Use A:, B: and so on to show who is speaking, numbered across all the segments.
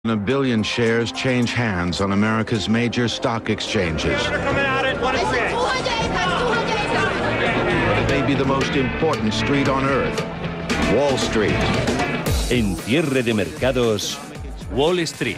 A: A billion shares change hands on America's major stock exchanges. But it may be the most important street on earth, Wall Street.
B: En cierre de mercados, Wall Street.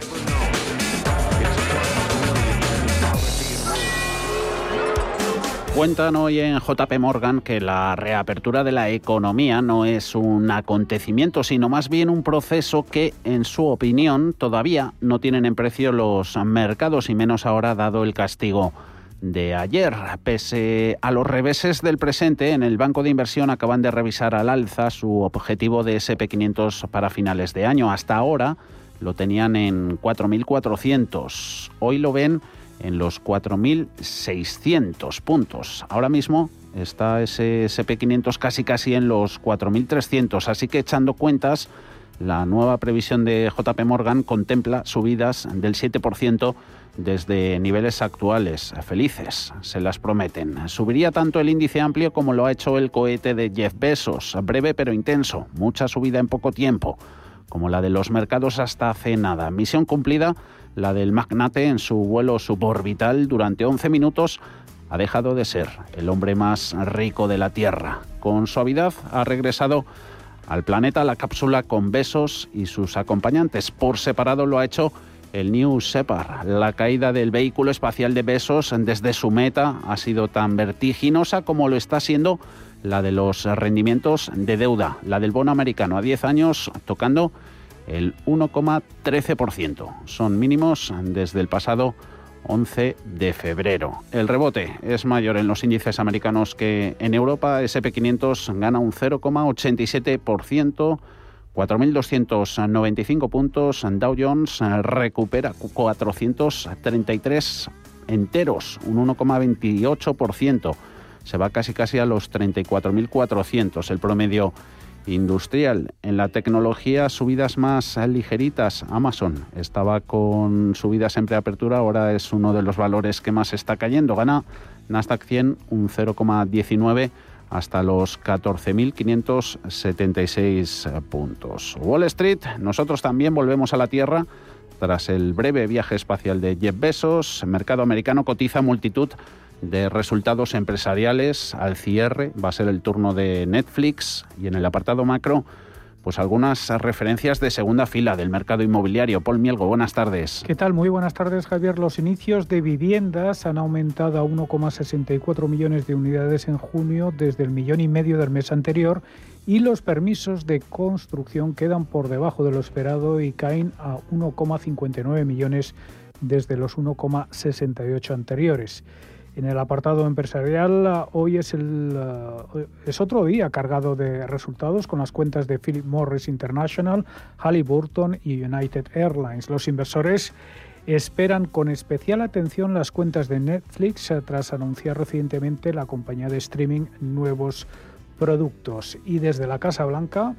C: Cuentan hoy en JP Morgan que la reapertura de la economía no es un acontecimiento, sino más bien un proceso que, en su opinión, todavía no tienen en precio los mercados, y menos ahora dado el castigo de ayer. Pese a los reveses del presente, en el banco de inversión acaban de revisar al alza su objetivo de SP500 para finales de año. Hasta ahora lo tenían en 4.400. Hoy lo ven en los 4.600 puntos. Ahora mismo está ese SP500 casi en los 4.300, así que, echando cuentas, la nueva previsión de JP Morgan contempla subidas del 7% desde niveles actuales. Felices, se las prometen. Subiría tanto el índice amplio como lo ha hecho el cohete de Jeff Bezos, breve pero intenso, mucha subida en poco tiempo, como la de los mercados hasta hace nada. Misión cumplida, la del magnate en su vuelo suborbital. Durante 11 minutos ha dejado de ser el hombre más rico de la Tierra. Con suavidad ha regresado al planeta la cápsula con Bezos y sus acompañantes. Por separado lo ha hecho el New Shepard. La caída del vehículo espacial de Bezos desde su meta ha sido tan vertiginosa como lo está siendo la de los rendimientos de deuda, la del bono americano a 10 años tocando el 1,13%. Son mínimos desde el pasado 11 de febrero. El rebote es mayor en los índices americanos que en Europa. SP500 gana un 0,87%, 4.295 puntos. Dow Jones recupera 433 enteros, un 1,28%. Se va casi a los 34.400. El promedio industrial. En la tecnología, subidas más ligeritas. Amazon estaba con subidas en preapertura, ahora es uno de los valores que más está cayendo. Gana Nasdaq 100 un 0,19 hasta los 14.576 puntos. Wall Street, nosotros también volvemos a la Tierra tras el breve viaje espacial de Jeff Bezos. El mercado americano cotiza multitud de resultados empresariales. Al cierre va a ser el turno de Netflix, y en el apartado macro, pues algunas referencias de segunda fila del mercado inmobiliario. Paul Mielgo, buenas tardes.
D: ¿Qué tal? Muy buenas tardes, Javier. Los inicios de viviendas han aumentado a 1,64 millones de unidades en junio, desde el 1,5 millones del mes anterior, y los permisos de construcción quedan por debajo de lo esperado y caen a 1,59 millones desde los 1,68 anteriores. En el apartado empresarial, hoy es otro día cargado de resultados, con las cuentas de Philip Morris International, Halliburton y United Airlines. Los inversores esperan con especial atención las cuentas de Netflix, tras anunciar recientemente la compañía de streaming nuevos productos. Y desde la Casa Blanca,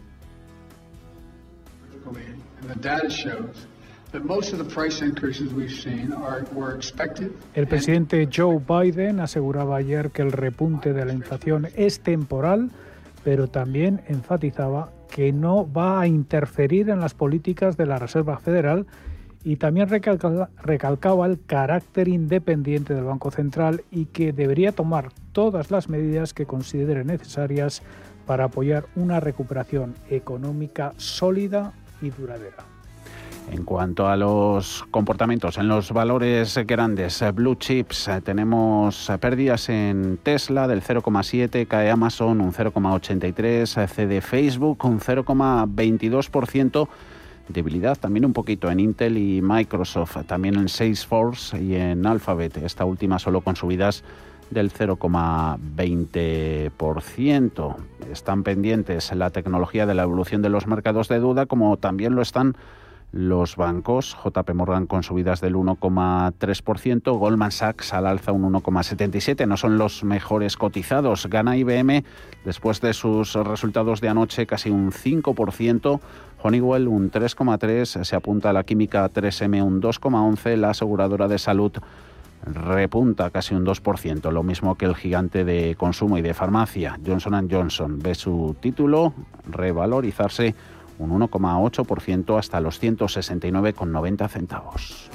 D: el presidente Joe Biden aseguraba ayer que el repunte de la inflación es temporal, pero también enfatizaba que no va a interferir en las políticas de la Reserva Federal, y también recalcaba el carácter independiente del Banco Central y que debería tomar todas las medidas que considere necesarias para apoyar una recuperación económica sólida y duradera.
C: En cuanto a los comportamientos en los valores grandes, blue chips, tenemos pérdidas en Tesla del 0,7%, cae Amazon un 0,83%, cede Facebook un 0,22%, debilidad también un poquito en Intel y Microsoft, también en Salesforce y en Alphabet, esta última solo con subidas del 0,20%. Están pendientes la tecnología de la evolución de los mercados de deuda, como también lo están los bancos. JP Morgan con subidas del 1,3%, Goldman Sachs al alza un 1,77%, no son los mejores cotizados. Gana IBM después de sus resultados de anoche casi un 5%, Honeywell un 3,3%, se apunta a la química 3M un 2,11%, la aseguradora de salud repunta casi un 2%, lo mismo que el gigante de consumo y de farmacia, Johnson & Johnson, ve su título revalorizarse un 1,8% hasta los 169,90 centavos.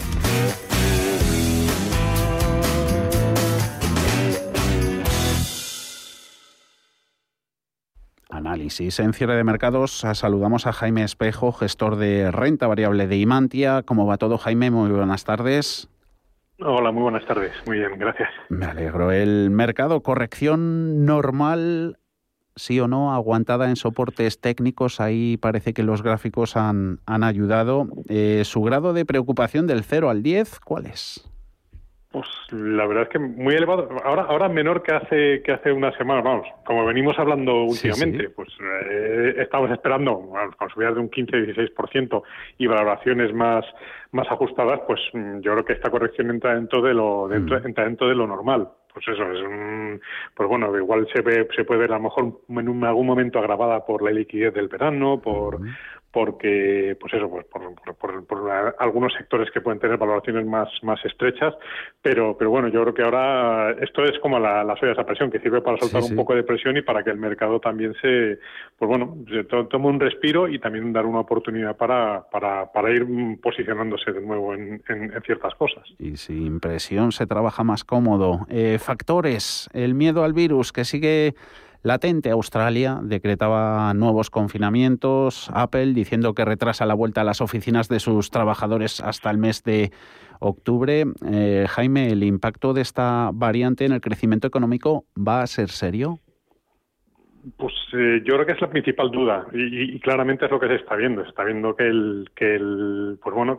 C: Análisis. En cierre de mercados saludamos a Jaime Espejo, gestor de renta variable de Imantia. ¿Cómo va todo, Jaime? Muy buenas tardes.
E: Hola, muy buenas tardes. Muy bien, gracias.
C: Me alegro. El mercado, corrección normal, sí o no, aguantada en soportes técnicos. Ahí parece que los gráficos han ayudado. ¿Su grado de preocupación del 0 al 10, cuál es?
E: Pues la verdad es que muy elevado. Ahora menor que hace una semana, vamos, como venimos hablando últimamente, sí. Pues estamos esperando, con subidas de un 15-16% y valoraciones más ajustadas, pues yo creo que esta corrección entra dentro de lo normal. Pues eso, pues bueno, igual se puede ver a lo mejor en algún momento agravada por la liquidez del verano, porque pues eso, pues por algunos sectores que pueden tener valoraciones más estrechas, pero bueno, yo creo que ahora esto es como las ollas a presión, que sirve para soltar un poco de presión y para que el mercado también se tome un respiro y también dar una oportunidad para ir posicionándose de nuevo en ciertas cosas.
C: Y sin presión se trabaja más cómodo. Factores, el miedo al virus que sigue latente. Australia decretaba nuevos confinamientos. Apple diciendo que retrasa la vuelta a las oficinas de sus trabajadores hasta el mes de octubre. Jaime, ¿el impacto de esta variante en el crecimiento económico va a ser serio?
E: Pues yo creo que es la principal duda y claramente es lo que se está viendo. Se está viendo que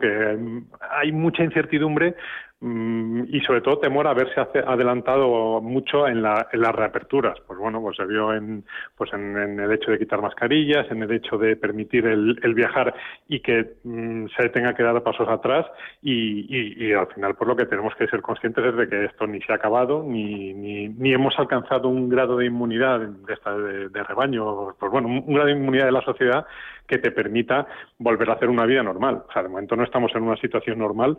E: hay mucha incertidumbre y sobre todo temor a haberse adelantado mucho en las reaperturas. Pues bueno, pues se vio en el hecho de quitar mascarillas, en el hecho de permitir el viajar y que se tenga que dar pasos atrás y al final pues lo que tenemos que ser conscientes es de que esto ni se ha acabado ni hemos alcanzado un grado de inmunidad de rebaño, pues bueno, un grado de inmunidad de la sociedad que te permita volver a hacer una vida normal. O sea, de momento no estamos en una situación normal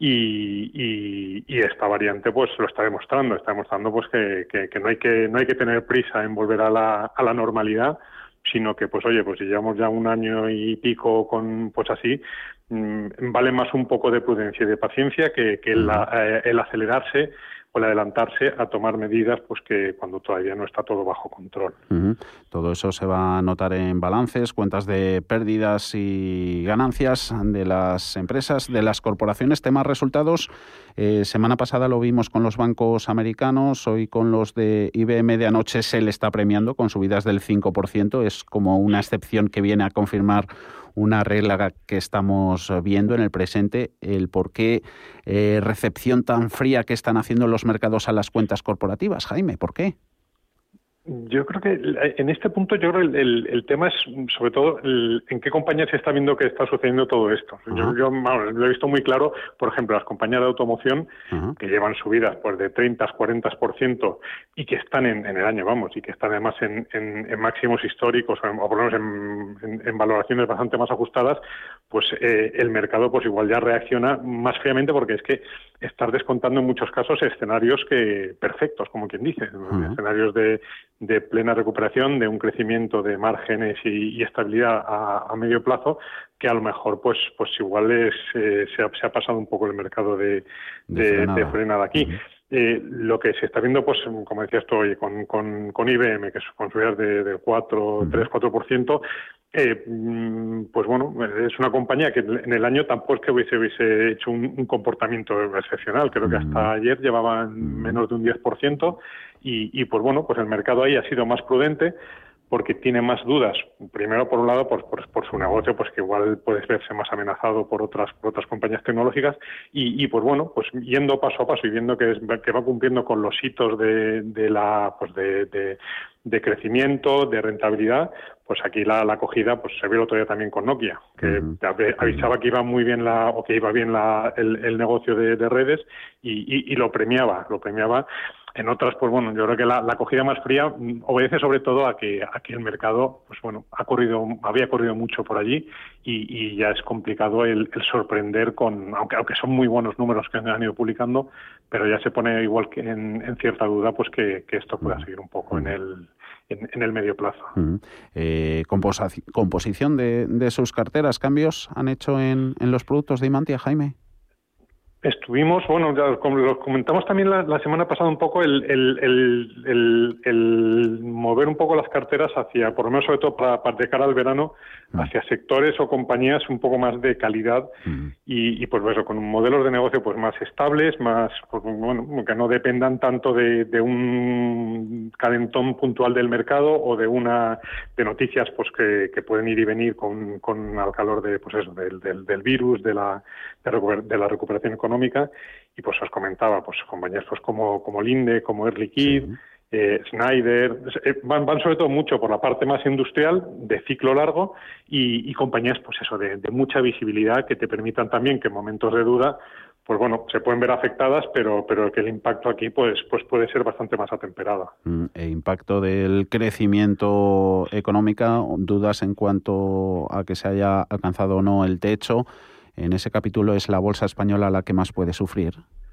E: y esta variante pues lo está demostrando pues que no hay que tener prisa en volver a la normalidad, sino que pues oye, pues si llevamos ya un año y pico con pues así, vale más un poco de prudencia y de paciencia que el acelerarse o el adelantarse a tomar medidas pues que cuando todavía no está todo bajo control.
C: Todo eso se va a notar en balances, cuentas de pérdidas y ganancias de las empresas, de las corporaciones. Temas resultados, semana pasada lo vimos con los bancos americanos, hoy con los de IBM de anoche se le está premiando con subidas del 5%. Es como una excepción que viene a confirmar una regla que estamos viendo en el presente, el por qué recepción tan fría que están haciendo los mercados a las cuentas corporativas. Jaime, ¿por qué?
E: Yo creo que en este punto el tema es sobre todo en qué compañías se está viendo que está sucediendo todo esto. Yo lo he visto muy claro, por ejemplo, las compañías de automoción que llevan subidas pues de 30-40% y que están en el año, y que están además en máximos históricos o por lo menos en valoraciones bastante más ajustadas, pues el mercado pues igual ya reacciona más fríamente porque es que estar descontando en muchos casos escenarios perfectos, como quien dice, escenarios de plena recuperación, de un crecimiento de márgenes y estabilidad a medio plazo, que a lo mejor pues igual se ha pasado un poco el mercado de frenada aquí. Lo que se está viendo, pues como decías tú hoy, con IBM, que es con subidas de 3-4%, pues bueno, es una compañía que en el año tampoco es que hubiese hecho un comportamiento excepcional. Creo que hasta ayer llevaban menos de un 10% y pues bueno, pues el mercado ahí ha sido más prudente porque tiene más dudas. Primero, por un lado, por su negocio, pues que igual puede verse más amenazado por otras compañías tecnológicas y pues bueno, pues yendo paso a paso y viendo que va cumpliendo con los hitos de crecimiento, de rentabilidad, pues aquí la acogida pues se vio el otro día también con Nokia, que avisaba que iba muy bien iba bien el negocio de redes y lo premiaba. En otras, pues bueno, yo creo que la acogida más fría obedece sobre todo a que el mercado, pues bueno, había corrido mucho por allí y ya es complicado el sorprender aunque son muy buenos números que han ido publicando, pero ya se pone igual que en cierta duda, pues que esto pueda seguir un poco en en el medio plazo.
C: Composición de sus carteras, ¿cambios han hecho en los productos de Imantia, Jaime?
E: Estuvimos, bueno, ya, como lo comentamos también la semana pasada un poco, el mover un poco las carteras hacia, por lo menos sobre todo para de cara al verano, hacia sectores o compañías un poco más de calidad y pues eso, con modelos de negocio pues más estables, más, pues, bueno, que no dependan tanto de un calentón puntual del mercado o de noticias pues que pueden ir y venir con al calor de pues eso, del virus, de la recuperación económica. Y pues os comentaba, pues compañías pues como Linde, como Air Liquide, Schneider, van sobre todo mucho por la parte más industrial, de ciclo largo, y compañías pues eso, de mucha visibilidad, que te permitan también que en momentos de duda, pues bueno, se pueden ver afectadas, pero que el impacto aquí pues puede ser bastante más atemperado.
C: El impacto del crecimiento económico, dudas en cuanto a que se haya alcanzado o no el techo. En ese capítulo, ¿es la bolsa española la que más puede sufrir?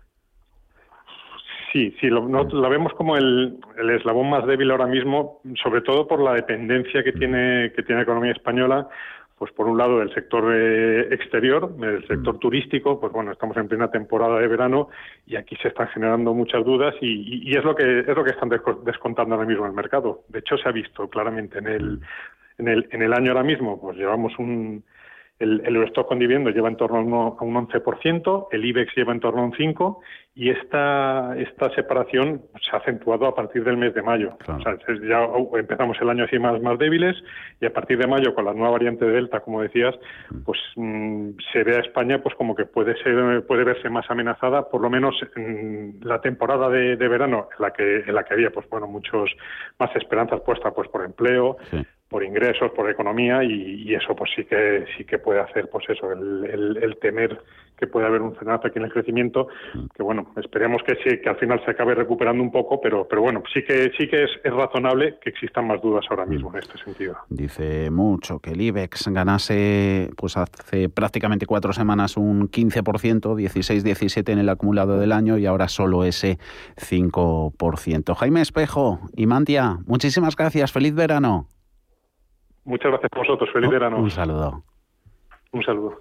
C: Sí,
E: la vemos como el eslabón más débil ahora mismo, sobre todo por la dependencia que tiene la economía española, pues por un lado del sector exterior, del sector turístico, pues bueno, estamos en plena temporada de verano y aquí se están generando muchas dudas y es lo que están descontando ahora mismo en el mercado. De hecho, se ha visto claramente en el año ahora mismo, pues llevamos el Eurostock con dividendos lleva en torno a un 11%, el IBEX lleva en torno a un 5%, y esta separación se ha acentuado a partir del mes de mayo. Claro. O sea, ya empezamos el año así más débiles, y a partir de mayo, con la nueva variante de Delta, como decías, pues se ve a España pues como que puede verse más amenazada, por lo menos en la temporada de verano, en la que había pues bueno muchos más esperanzas puestas pues por empleo, por ingresos, por economía, y eso pues sí que puede hacer pues eso, el temer que puede haber un frenazo aquí en el crecimiento, que bueno, esperemos que al final se acabe recuperando un poco, pero bueno, sí que es razonable que existan más dudas ahora mismo en este sentido.
C: Dice mucho que el IBEX ganase pues hace prácticamente 4 semanas un 15%, 16-17 en el acumulado del año, y ahora solo ese 5%. Jaime Espejo, Imantia, muchísimas gracias, feliz verano.
E: Muchas gracias a vosotros, feliz verano.
C: Un saludo.
E: Un saludo.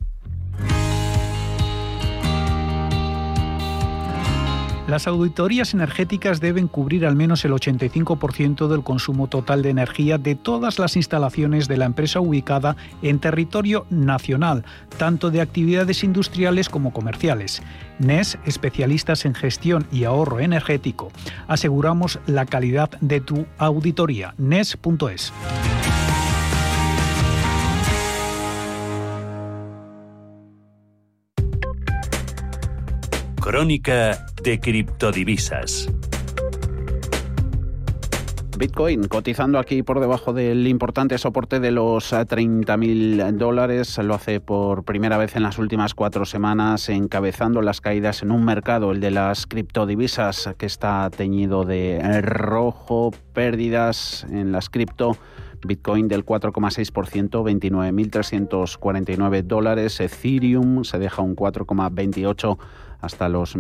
D: Las auditorías energéticas deben cubrir al menos el 85% del consumo total de energía de todas las instalaciones de la empresa ubicada en territorio nacional, tanto de actividades industriales como comerciales. NES, especialistas en gestión y ahorro energético. Aseguramos la calidad de tu auditoría. NES.es.
B: Crónica de criptodivisas.
C: Bitcoin cotizando aquí por debajo del importante soporte de los $30.000. Lo hace por primera vez en las últimas 4 semanas, encabezando las caídas en un mercado, el de las criptodivisas, que está teñido de rojo. Pérdidas en las cripto. Bitcoin del 4,6%, $29.349. Ethereum se deja un 4,28% hasta los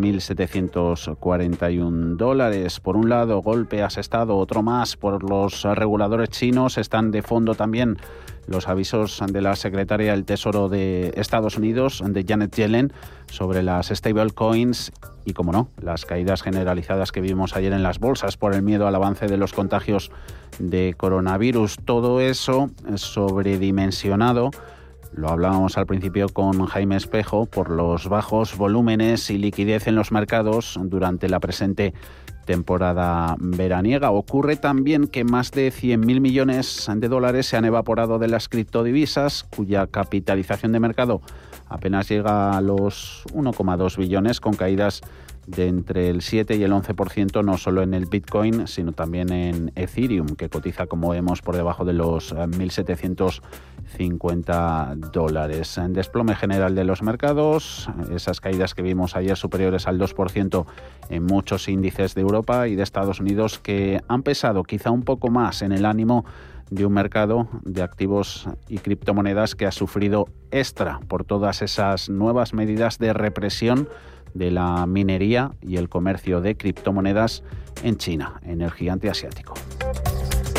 C: $1.741. Por un lado, golpe asestado, otro más por los reguladores chinos. Están de fondo también los avisos de la secretaria del Tesoro de Estados Unidos, de Janet Yellen, sobre las stablecoins y, como no, las caídas generalizadas que vimos ayer en las bolsas por el miedo al avance de los contagios de coronavirus. Todo eso sobredimensionado, lo hablábamos al principio con Jaime Espejo, por los bajos volúmenes y liquidez en los mercados durante la presente temporada veraniega. Ocurre también que más de 100.000 millones de dólares se han evaporado de las criptodivisas, cuya capitalización de mercado apenas llega a los 1,2 billones, con caídas de entre el 7 y el 11%, no solo en el Bitcoin, sino también en Ethereum, que cotiza, como vemos, por debajo de los $1.750. En desplome general de los mercados, esas caídas que vimos ayer superiores al 2% en muchos índices de Europa y de Estados Unidos, que han pesado quizá un poco más en el ánimo de un mercado de activos y criptomonedas que ha sufrido extra por todas esas nuevas medidas de represión de la minería y el comercio de criptomonedas en China, en el gigante asiático.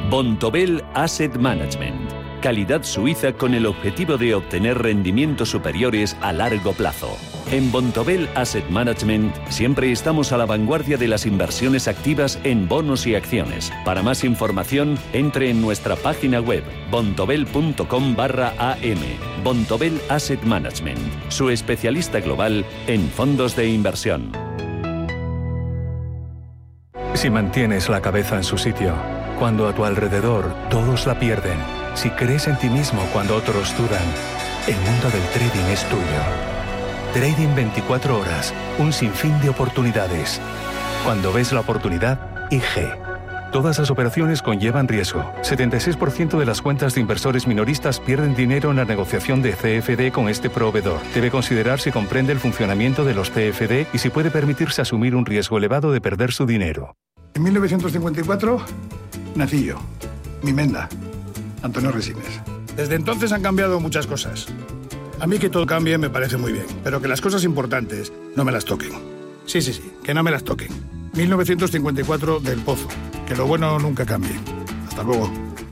B: Vontobel Asset Management. Calidad suiza con el objetivo de obtener rendimientos superiores a largo plazo. En Vontobel Asset Management siempre estamos a la vanguardia de las inversiones activas en bonos y acciones. Para más información, entre en nuestra página web vontobel.com/am. Vontobel Asset Management, su especialista global en fondos de inversión.
F: Si mantienes la cabeza en su sitio, cuando a tu alrededor todos la pierden, si crees en ti mismo cuando otros dudan, el mundo del trading es tuyo. Trading 24 horas, un sinfín de oportunidades. Cuando ves la oportunidad, IG. Todas las operaciones conllevan riesgo. 76% de las cuentas de inversores minoristas pierden dinero en la negociación de CFD con este proveedor. Debe considerar si comprende el funcionamiento de los CFD y si puede permitirse asumir un riesgo elevado de perder su dinero.
G: En 1954 nací yo, mi menda, Antonio Resines. Desde entonces han cambiado muchas cosas. A mí que todo cambie me parece muy bien, pero que las cosas importantes no me las toquen. Sí, que no me las toquen. 1954 del Pozo. Que lo bueno nunca cambie. Hasta luego.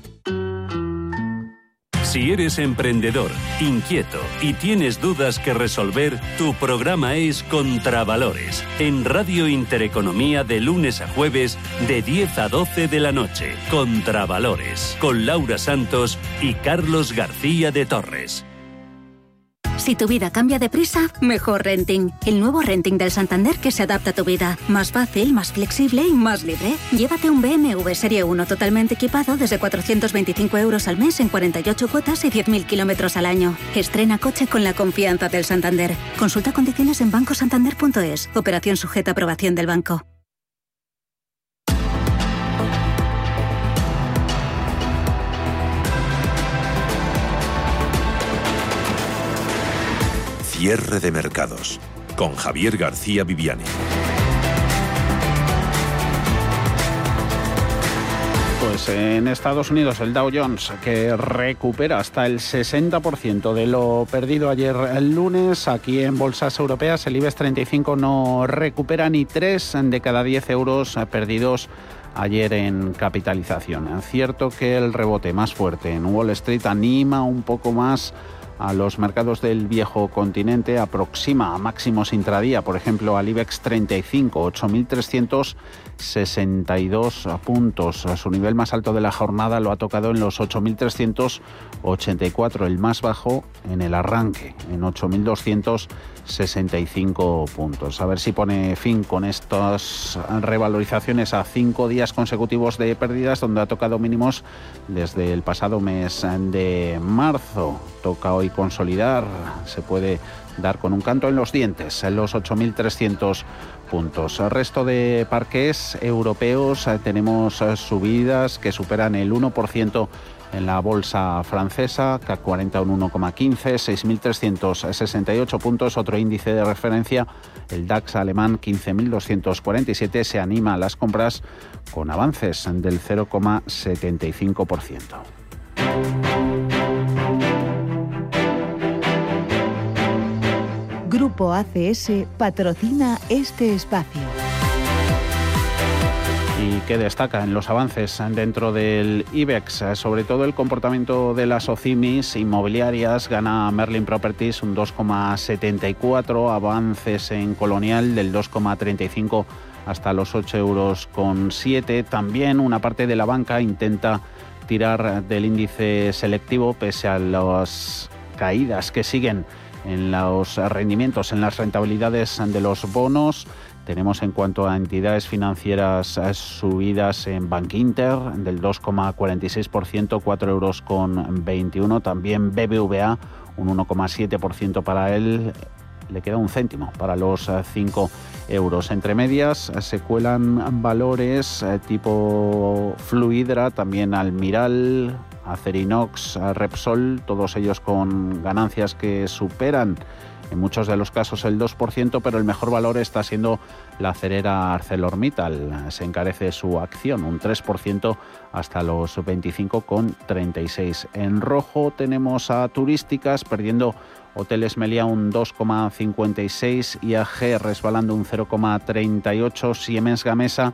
B: Si eres emprendedor, inquieto y tienes dudas que resolver, tu programa es Contravalores, en Radio Intereconomía de lunes a jueves de 10 a 12 de la noche. Contravalores, con Laura Santos y Carlos García de Torres.
H: Si tu vida cambia deprisa, mejor Renting. El nuevo Renting del Santander que se adapta a tu vida. Más fácil, más flexible y más libre. Llévate un BMW Serie 1 totalmente equipado desde 425 euros al mes en 48 cuotas y 10.000 kilómetros al año. Estrena coche con la confianza del Santander. Consulta condiciones en bancosantander.es. Operación sujeta a aprobación del banco.
I: Cierre de mercados, con Javier García Viviani.
C: Pues en Estados Unidos el Dow Jones, que recupera hasta el 60% de lo perdido ayer el lunes. Aquí en bolsas europeas el IBEX 35 no recupera ni 3 de cada 10 euros perdidos ayer en capitalización. Es cierto que el rebote más fuerte en Wall Street anima un poco más a los mercados del viejo continente, aproxima a máximos intradía, por ejemplo al IBEX 35, 8.362 puntos. Su nivel más alto de la jornada lo ha tocado en los 8.384, el más bajo en el arranque, en 8.265 puntos. A ver si pone fin con estas revalorizaciones a 5 días consecutivos de pérdidas, donde ha tocado mínimos desde el pasado mes de marzo. Toca hoy consolidar, se puede dar con un canto en los dientes en los 8.300 puntos. El resto de parques europeos tenemos subidas que superan el 1% en la bolsa francesa, CAC 40 un 1,15, 6.368 puntos. Otro índice de referencia, el DAX alemán, 15.247, se anima a las compras con avances del 0,75%.
J: Grupo ACS patrocina este espacio.
C: ¿Y qué destaca en los avances dentro del IBEX? Sobre todo el comportamiento de las OCIMIs inmobiliarias. Gana Merlin Properties un 2,74, avances en Colonial del 2,35 hasta los 8,7 euros. También una parte de la banca intenta tirar del índice selectivo pese a las caídas que siguen en los rendimientos, en las rentabilidades de los bonos. Tenemos en cuanto a entidades financieras subidas en Bankinter del 2,46%, 4,21 euros. También BBVA un 1,7% para él. Le queda un céntimo para los 5 euros. Entre medias se cuelan valores tipo Fluidra, también Almiral, Acerinox, Repsol, todos ellos con ganancias que superan en muchos de los casos el 2%, pero el mejor valor está siendo la acerera ArcelorMittal. Se encarece su acción un 3% hasta los 25,36. En rojo tenemos a Turísticas perdiendo Hoteles Meliá un 2,56, IAG resbalando un 0,38, Siemens Gamesa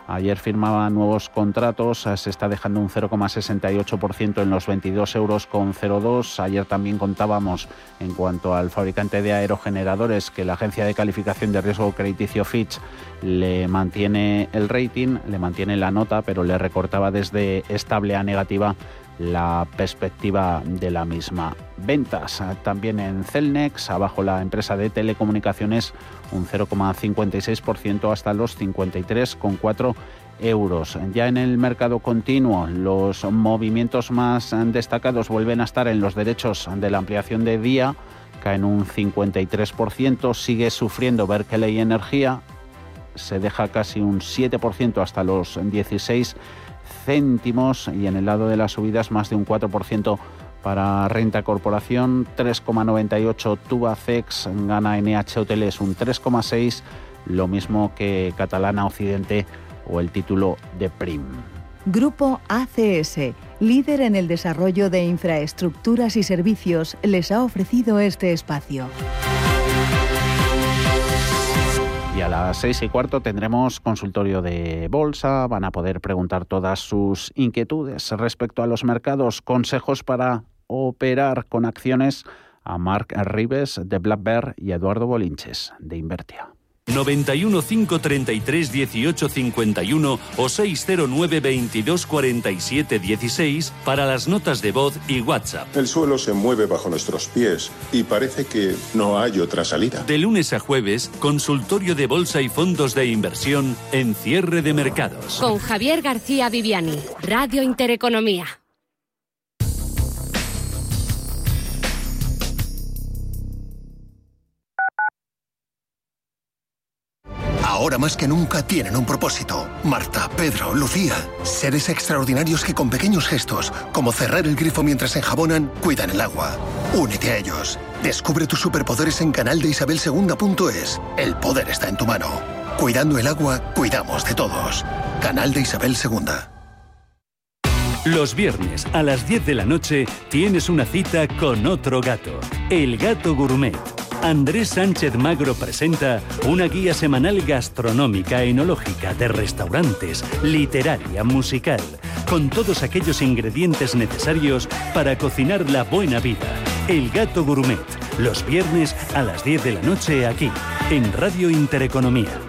C: Ayer firmaba nuevos contratos, se está dejando un 0,68% en los 22,02 €. Ayer también contábamos, en cuanto al fabricante de aerogeneradores, que la agencia de calificación de riesgo crediticio Fitch le mantiene el rating, le mantiene la nota, pero le recortaba desde estable a negativa la perspectiva de la misma. Ventas también en Cellnex, abajo la empresa de telecomunicaciones, un 0,56% hasta los 53,4 €. Ya en el mercado continuo, los movimientos más destacados vuelven a estar en los derechos de la ampliación de día, caen un 53%, sigue sufriendo Berkeley Energía, se deja casi un 7% hasta los 16 céntimos, y en el lado de las subidas más de un 4% para Renta Corporación, 3,98 Tubacex, gana NH Hoteles un 3,6, lo mismo que Catalana Occidente o el título de Prim.
J: Grupo ACS, líder en el desarrollo de infraestructuras y servicios, les ha ofrecido este espacio.
C: Y a las 6:15 tendremos consultorio de bolsa. Van a poder preguntar todas sus inquietudes respecto a los mercados, consejos para operar con acciones, a Marc Ribes de Black Bear y a Eduardo Bolinches de Invertia.
B: 91 533 18 51 o 609 22 47 16 para las notas de voz y WhatsApp.
K: El suelo se mueve bajo nuestros pies y parece que no hay otra salida.
B: De lunes a jueves, consultorio de bolsa y fondos de inversión en cierre de mercados.
L: Con Javier García Viviani, Radio Intereconomía.
M: Ahora más que nunca tienen un propósito. Marta, Pedro, Lucía. Seres extraordinarios que con pequeños gestos, como cerrar el grifo mientras enjabonan, cuidan el agua. Únete a ellos. Descubre tus superpoderes en canaldeisabelsegunda.es. El poder está en tu mano. Cuidando el agua, cuidamos de todos. Canal de Isabel II.
B: Los viernes a las 10 de la noche tienes una cita con otro gato. El Gato Gourmet. Andrés Sánchez Magro presenta una guía semanal gastronómica, enológica, de restaurantes, literaria, musical, con todos aquellos ingredientes necesarios para cocinar la buena vida. El Gato Gourmet, los viernes a las 10 de la noche aquí, en Radio Intereconomía.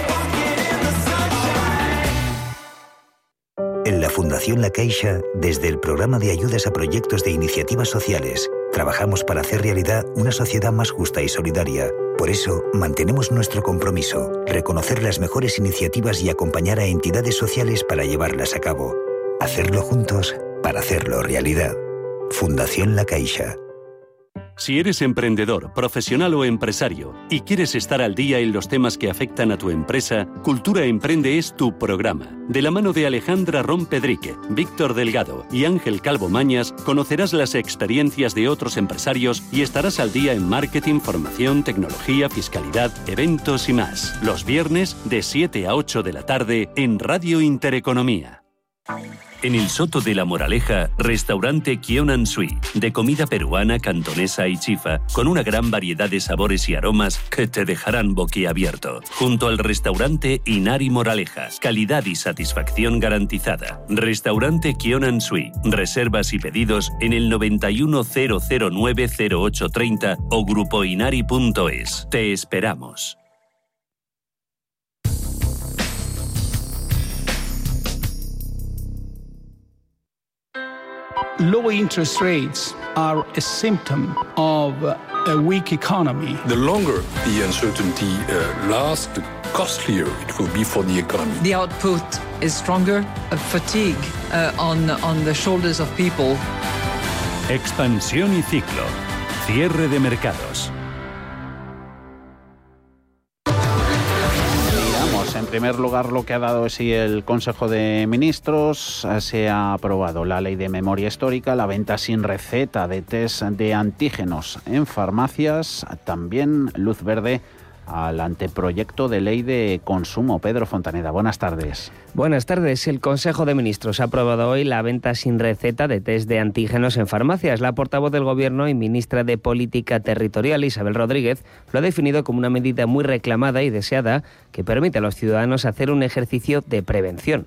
N: En la Fundación La Caixa, desde el programa de ayudas a proyectos de iniciativas sociales, trabajamos para hacer realidad una sociedad más justa y solidaria. Por eso, mantenemos nuestro compromiso, reconocer las mejores iniciativas y acompañar a entidades sociales para llevarlas a cabo. Hacerlo juntos para hacerlo realidad. Fundación La Caixa.
B: Si eres emprendedor, profesional o empresario y quieres estar al día en los temas que afectan a tu empresa, Cultura Emprende es tu programa. De la mano de Alejandra Rompedrique, Víctor Delgado y Ángel Calvo Mañas, conocerás las experiencias de otros empresarios y estarás al día en marketing, formación, tecnología, fiscalidad, eventos y más. Los viernes de 7 a 8 de la tarde en Radio Intereconomía. En el Soto de la Moraleja, restaurante Kionan Sui, de comida peruana, cantonesa y chifa, con una gran variedad de sabores y aromas que te dejarán boquiabierto. Junto al restaurante Inari Moraleja, calidad y satisfacción garantizada. Restaurante Kionan Sui, reservas y pedidos en el 91 009 0830 o grupoinari.es. Te esperamos.
O: Low interest rates are a symptom of a weak economy.
P: The longer the uncertainty lasts, the costlier it will be for the economy.
Q: The output is stronger, a fatigue on the shoulders of people.
B: Expansión y ciclo. Cierre de mercados.
C: En primer lugar, lo que ha dado sí el Consejo de Ministros. Se ha aprobado la Ley de Memoria Histórica, la venta sin receta de test de antígenos en farmacias, también luz verde al anteproyecto de ley de consumo. Pedro Fontaneda, buenas tardes.
R: Buenas tardes. El Consejo de Ministros ha aprobado hoy la venta sin receta de test de antígenos en farmacias. La portavoz del Gobierno y ministra de Política Territorial, Isabel Rodríguez, lo ha definido como una medida muy reclamada y deseada que permite a los ciudadanos hacer un ejercicio de prevención.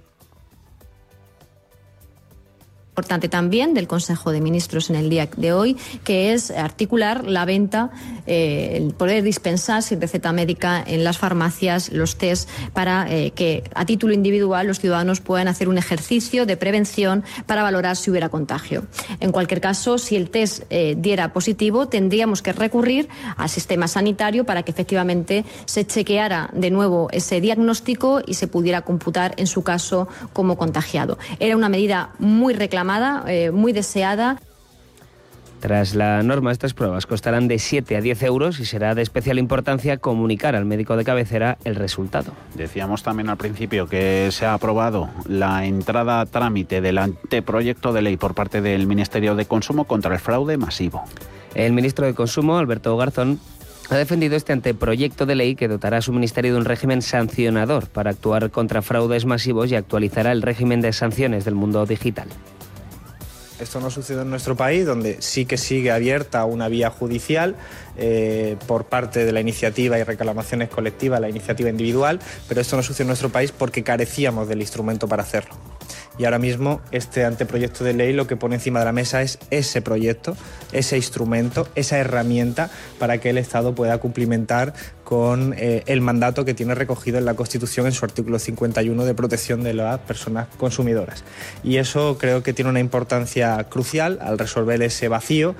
S: Importante también del Consejo de Ministros en el día de hoy, que es articular la venta, el poder dispensar sin receta médica en las farmacias los test para que a título individual los ciudadanos puedan hacer un ejercicio de prevención para valorar si hubiera contagio. En cualquier caso, si el test diera positivo, tendríamos que recurrir al sistema sanitario para que efectivamente se chequeara de nuevo ese diagnóstico y se pudiera computar en su caso como contagiado. Era una medida muy reclamada, muy deseada.
R: Tras la norma, estas pruebas costarán de 7 a 10 euros y será de especial importancia comunicar al médico de cabecera el resultado.
C: Decíamos también al principio que se ha aprobado la entrada a trámite del anteproyecto de ley por parte del Ministerio de Consumo contra el fraude masivo.
R: El ministro de Consumo, Alberto Garzón, ha defendido este anteproyecto de ley que dotará a su ministerio de un régimen sancionador para actuar contra fraudes masivos y actualizará el régimen de sanciones del mundo digital.
T: Esto no sucede en nuestro país, donde sí que sigue abierta una vía judicial por parte de la iniciativa y reclamaciones colectivas, la iniciativa individual, pero esto no sucede en nuestro país porque carecíamos del instrumento para hacerlo. Y ahora mismo este anteproyecto de ley lo que pone encima de la mesa es ese proyecto, ese instrumento, esa herramienta para que el Estado pueda cumplimentar con el mandato que tiene recogido en la Constitución en su artículo 51 de protección de las personas consumidoras. Y eso creo que tiene una importancia crucial al resolver ese vacío.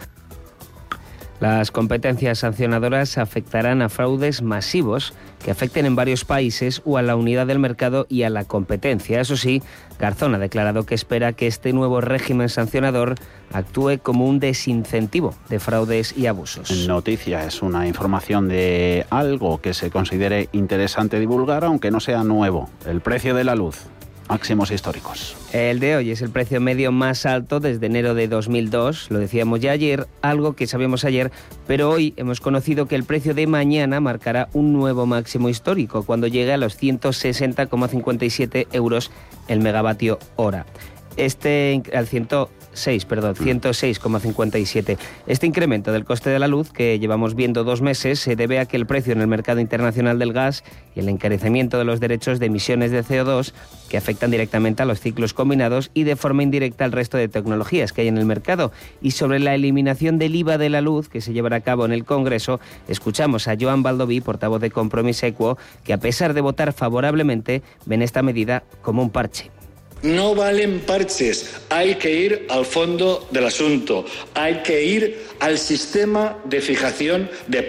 R: Las competencias sancionadoras afectarán a fraudes masivos que afecten en varios países o a la unidad del mercado y a la competencia. Eso sí, Garzón ha declarado que espera que este nuevo régimen sancionador actúe como un desincentivo de fraudes y abusos.
C: Noticia es una información de algo que se considere interesante divulgar, aunque no sea nuevo: el precio de la luz. Máximos históricos.
R: El de hoy es el precio medio más alto desde enero de 2002, lo decíamos ya ayer, algo que sabíamos ayer, pero hoy hemos conocido que el precio de mañana marcará un nuevo máximo histórico, cuando llegue a los 160,57 euros el megavatio hora. Al 106,57. Este incremento del coste de la luz, que llevamos viendo 2 meses, se debe a que el precio en el mercado internacional del gas y el encarecimiento de los derechos de emisiones de CO2, que afectan directamente a los ciclos combinados y de forma indirecta al resto de tecnologías que hay en el mercado. Y sobre la eliminación del IVA de la luz, que se llevará a cabo en el Congreso, escuchamos a Joan Baldoví, portavoz de Compromís Equo, que a pesar de votar favorablemente, ven esta medida como un parche.
U: No valen parches, hay que ir al fondo del asunto, hay que ir al sistema de fijación de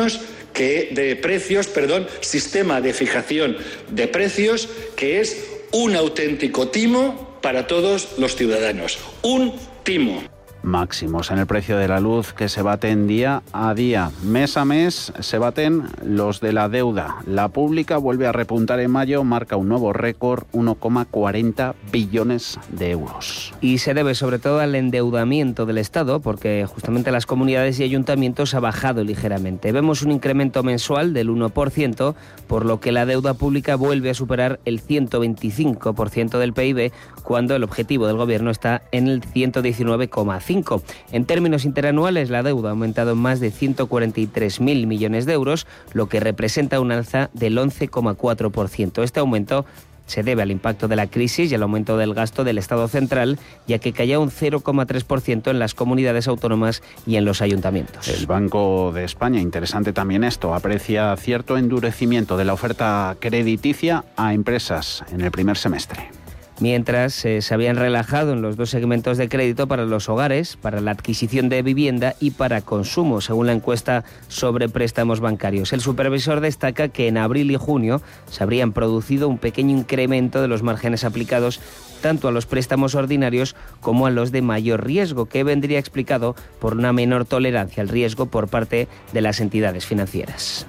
U: sistema de fijación de precios, que es un auténtico timo para todos los ciudadanos, un timo.
C: Máximos en el precio de la luz que se baten día a día. Mes a mes se baten los de la deuda. La pública vuelve a repuntar en mayo, marca un nuevo récord, 1,40 billones de euros.
R: Y se debe sobre todo al endeudamiento del Estado, porque justamente las comunidades y ayuntamientos ha bajado ligeramente. Vemos un incremento mensual del 1%, por lo que la deuda pública vuelve a superar el 125% del PIB, cuando el objetivo del Gobierno está en el 119,5%. En términos interanuales, la deuda ha aumentado en más de 143.000 millones de euros, lo que representa un alza del 11,4%. Este aumento se debe al impacto de la crisis y al aumento del gasto del Estado central, ya que caía un 0,3% en las comunidades autónomas y en los ayuntamientos.
C: El Banco de España, interesante también esto, aprecia cierto endurecimiento de la oferta crediticia a empresas en el primer semestre.
R: Mientras se habían relajado en los 2 segmentos de crédito para los hogares, para la adquisición de vivienda y para consumo, según la encuesta sobre préstamos bancarios. El supervisor destaca que en abril y junio se habrían producido un pequeño incremento de los márgenes aplicados tanto a los préstamos ordinarios como a los de mayor riesgo, que vendría explicado por una menor tolerancia al riesgo por parte de las entidades financieras.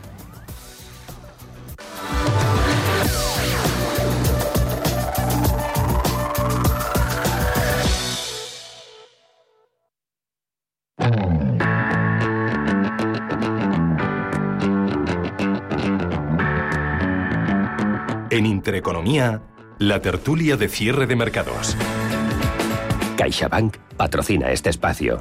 A: En Intereconomía, la tertulia de cierre de mercados.
V: CaixaBank patrocina este espacio.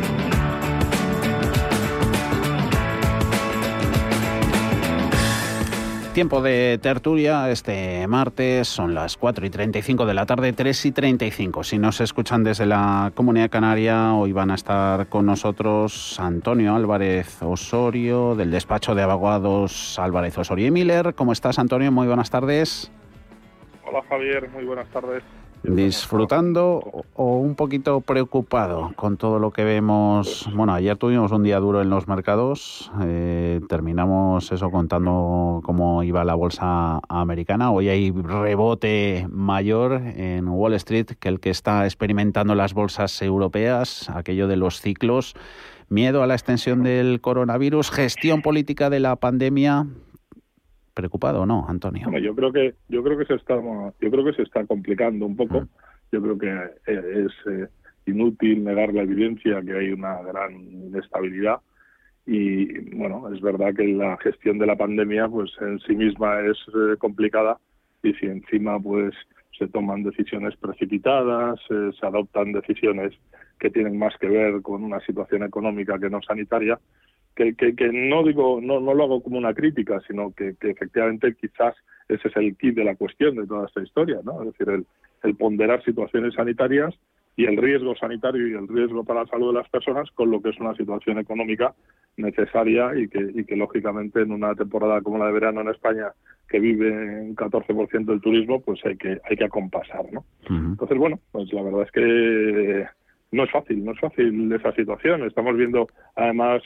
C: Tiempo de tertulia este martes, son las 4:35 de la tarde, 3:35. Si nos escuchan desde la Comunidad Canaria, hoy van a estar con nosotros Antonio Álvarez Osorio, del despacho de abogados Álvarez Osorio y Miller. ¿Cómo estás, Antonio? Muy buenas tardes.
W: Hola, Javier. Muy buenas tardes.
C: ¿Disfrutando o un poquito preocupado con todo lo que vemos? Bueno, ayer tuvimos un día duro en los mercados, terminamos eso contando cómo iba la bolsa americana. Hoy hay rebote mayor en Wall Street que el que está experimentando las bolsas europeas, aquello de los ciclos, miedo a la extensión del coronavirus, gestión política de la pandemia. ¿Preocupado o no, Antonio?
W: Bueno, yo creo que se está complicando un poco. Yo creo que es inútil negar la evidencia que hay una gran inestabilidad y bueno, es verdad que la gestión de la pandemia pues en sí misma es complicada y si encima pues se toman decisiones precipitadas, se adoptan decisiones que tienen más que ver con una situación económica que no sanitaria, que no lo hago como una crítica, sino que efectivamente quizás ese es el kit de la cuestión de toda esta historia, ¿no? Es decir, el ponderar situaciones sanitarias y el riesgo sanitario y el riesgo para la salud de las personas con lo que es una situación económica necesaria y que lógicamente en una temporada como la de verano en España, que vive un 14% del turismo, pues hay que acompasar, ¿no? Entonces, bueno, pues la verdad es que no es fácil esa situación. Estamos viendo, además,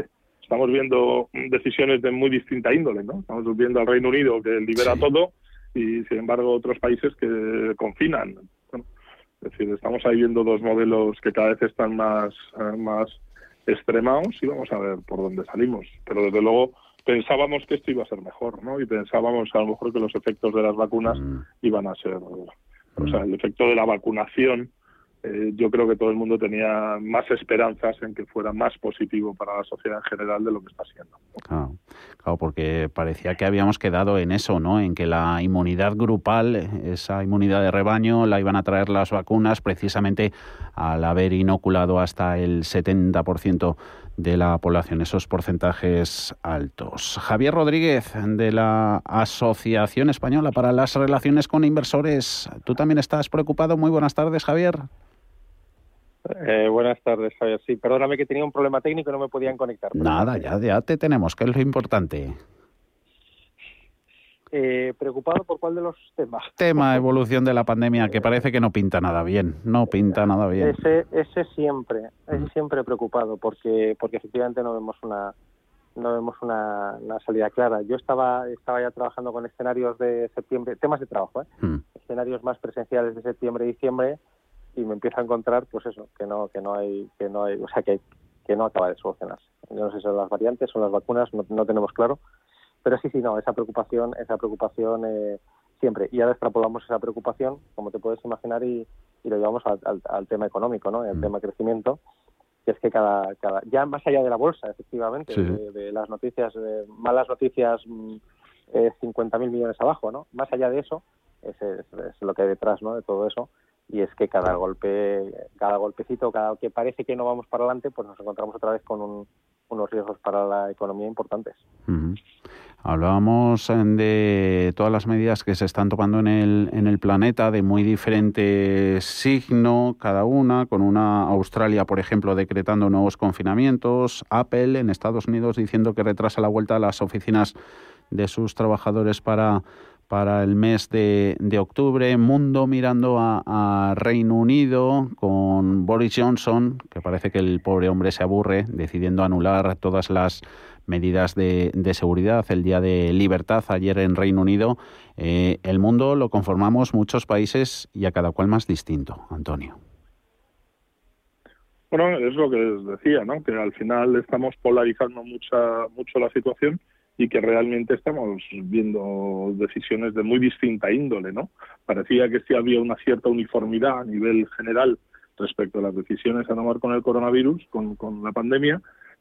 W: decisiones de muy distinta índole, ¿no? Estamos viendo al Reino Unido que libera todo y, sin embargo, otros países que confinan. Bueno, es decir, estamos ahí viendo dos modelos que cada vez están más extremados y vamos a ver por dónde salimos. Pero, desde luego, pensábamos que esto iba a ser mejor, ¿no? Y pensábamos a lo mejor que los efectos de las vacunas iban a ser... O sea, el efecto de la vacunación... yo creo que todo el mundo tenía más esperanzas en que fuera más positivo para la sociedad en general de lo que está siendo.
C: Claro, porque parecía que habíamos quedado en eso, ¿no? En que la inmunidad grupal, esa inmunidad de rebaño, la iban a traer las vacunas precisamente al haber inoculado hasta el 70% de la población, esos porcentajes altos. Javier Rodríguez, de la Asociación Española para las Relaciones con Inversores, ¿tú también estás preocupado? Muy buenas tardes, Javier.
X: Buenas tardes, Javier. Sí, perdóname que tenía un problema técnico y no me podían conectar.
C: Nada, ya te tenemos, que es lo importante.
X: ¿Preocupado por cuál de los temas?
C: Tema evolución de la pandemia, que parece que no pinta nada bien.
X: Ese siempre preocupado, porque efectivamente no vemos una salida clara. Yo estaba ya trabajando con escenarios de septiembre, temas de trabajo, escenarios más presenciales de septiembre y diciembre, y me empiezo a encontrar, pues eso, que no hay, o sea, que no acaba de solucionarse. Yo no sé si son las variantes, son las vacunas, no tenemos claro, pero esa preocupación siempre. Y ahora extrapolamos esa preocupación, como te puedes imaginar, y lo llevamos al tema económico, ¿no? El tema crecimiento, que es que ya más allá de la bolsa, efectivamente, de las noticias, malas noticias, 50.000 millones abajo, ¿no? Más allá de eso, es lo que hay detrás, ¿no? De todo eso. Y es que cada golpecito, cada que parece que no vamos para adelante, pues nos encontramos otra vez con unos riesgos para la economía importantes.
C: Hablábamos de todas las medidas que se están tomando en el planeta, de muy diferente signo cada una, con una Australia, por ejemplo, decretando nuevos confinamientos, Apple en Estados Unidos diciendo que retrasa la vuelta a las oficinas de sus trabajadores para el mes de octubre, mundo mirando a Reino Unido con Boris Johnson, que parece que el pobre hombre se aburre, decidiendo anular todas las medidas de seguridad, el día de libertad ayer en Reino Unido. El mundo lo conformamos muchos países y a cada cual más distinto, Antonio.
W: Bueno, es lo que les decía, ¿no? Que al final estamos polarizando mucho la situación y que realmente estamos viendo decisiones de muy distinta índole, ¿no? Parecía que sí había una cierta uniformidad a nivel general respecto a las decisiones a tomar con el coronavirus, con la pandemia,